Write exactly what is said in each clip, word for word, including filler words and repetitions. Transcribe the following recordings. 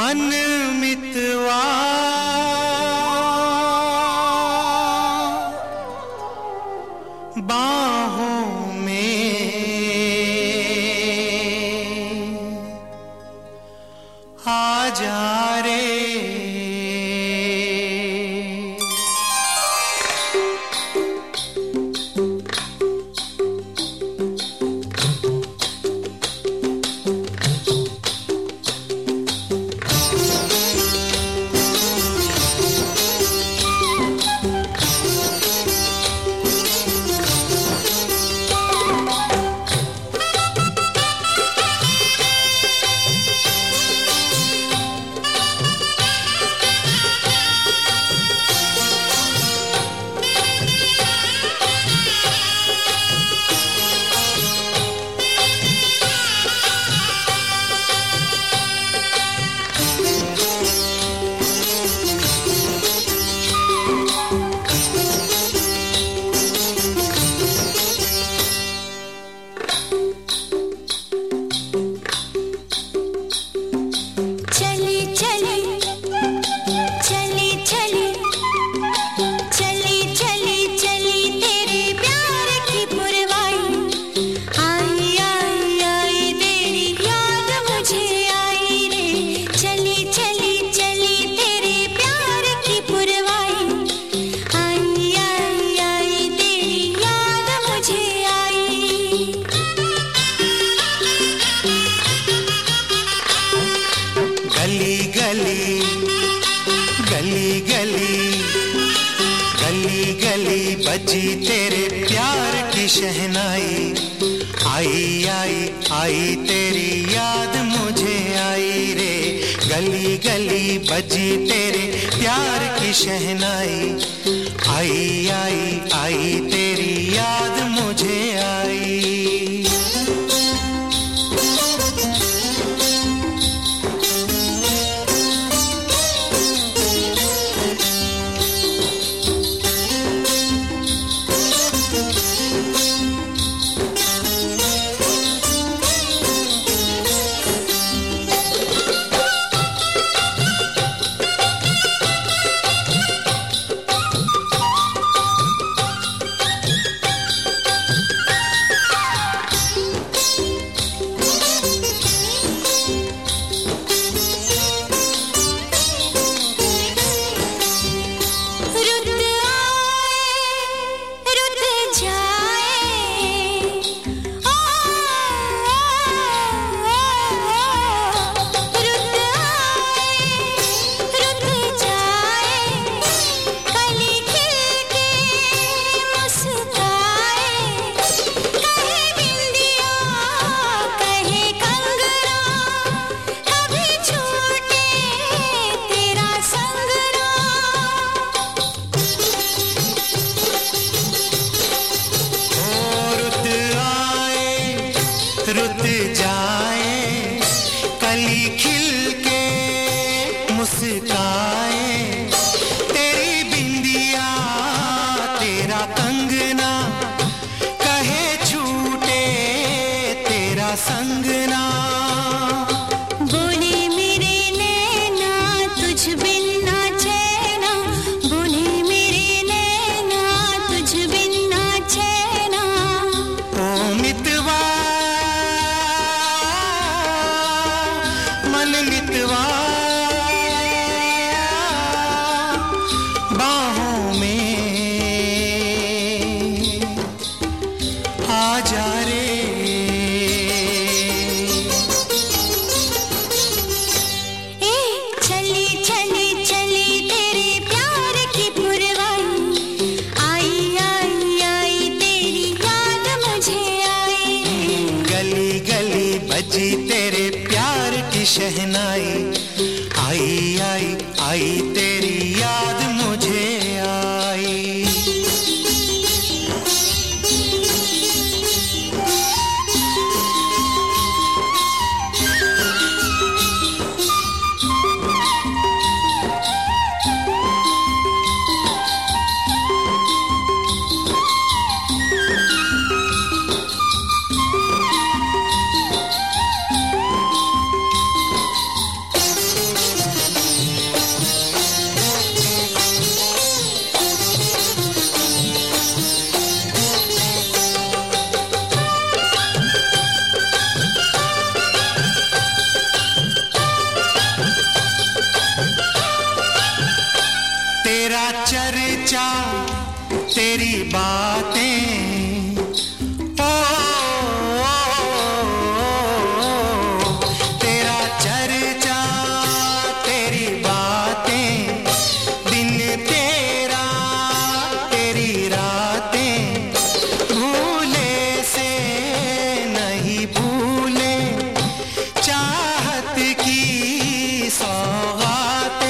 मन मितवा बाहों में आ जा रे। गली गली गली गली गली गली बजी तेरे प्यार की शहनाई। आई आई आई तेरी याद मुझे आई रे। गली गली बजी तेरे प्यार की शहनाई। आई आई आई तेरी याद मुझे आई। रुत जाए कली खिल के मुस्काए। तेरी बिंदिया तेरा कंगना कहे छूटे तेरा संगना। बोले मेरे नैना तुझ बिन ना चैना। बोले मेरे नैना तुझ बिन ना चैना। ओ मितवा मन मितवा बाहों में आ जा रे। ए चली चली चली तेरे प्यार की पुरवाई। आई आई आई तेरी याद मुझे आई। गली गली बजी तेरे प्यार की शहनाई। आई आई आई तेरी याद मुझे आई। तेरी बातें, ओ, ओ, ओ, ओ तेरा चर्चा, तेरी बातें, दिन तेरा, तेरी रातें, भूले से नहीं भूले चाहत की सौगातें।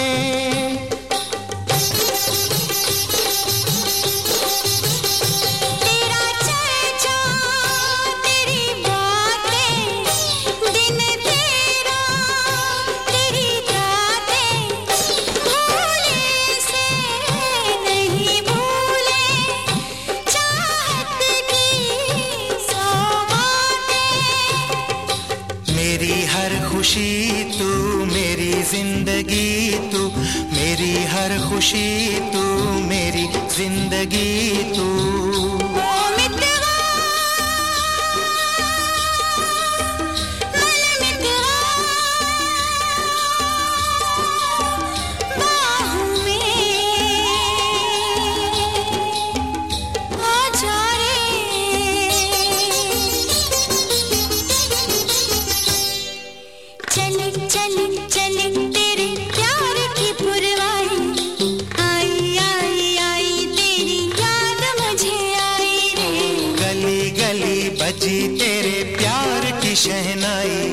तेरा चर्चा, तेरी बातें, दिन तेरा, तेरी रातें, भूले से नहीं भूले चाहत की सौगातें। मेरी हर खुशी तू, मेरी जिंदगी तू, मेरी हर खुशी तू, मेरी जिंदगी तू। ओ मितवा, मन मितवा, बाहों में आ जा रे। चले चले चले तेरे प्यार की पुरवाई, आई आई आई तेरी याद मुझे आई रे। गली गली बजी तेरे प्यार की शहनाई,